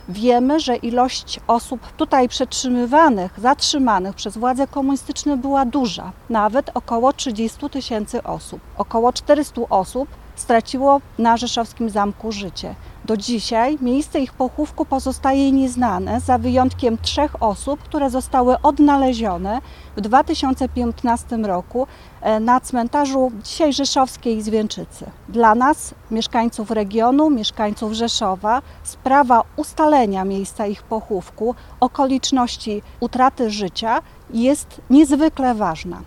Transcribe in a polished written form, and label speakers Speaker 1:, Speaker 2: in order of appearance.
Speaker 1: Wiemy, że ilość osób tutaj przetrzymywanych, zatrzymanych przez władze komunistyczne była duża, nawet około 30 000 osób. Około 400 osób straciło na rzeszowskim zamku życie. Do dzisiaj miejsce ich pochówku pozostaje nieznane, za wyjątkiem 3 osób, które zostały odnalezione w 2015 roku na cmentarzu dzisiaj rzeszowskiej Zwieńczycy. Dla nas, mieszkańców regionu, mieszkańców Rzeszowa, sprawa ustalenia miejsca ich pochówku, okoliczności utraty życia jest niezwykle ważna.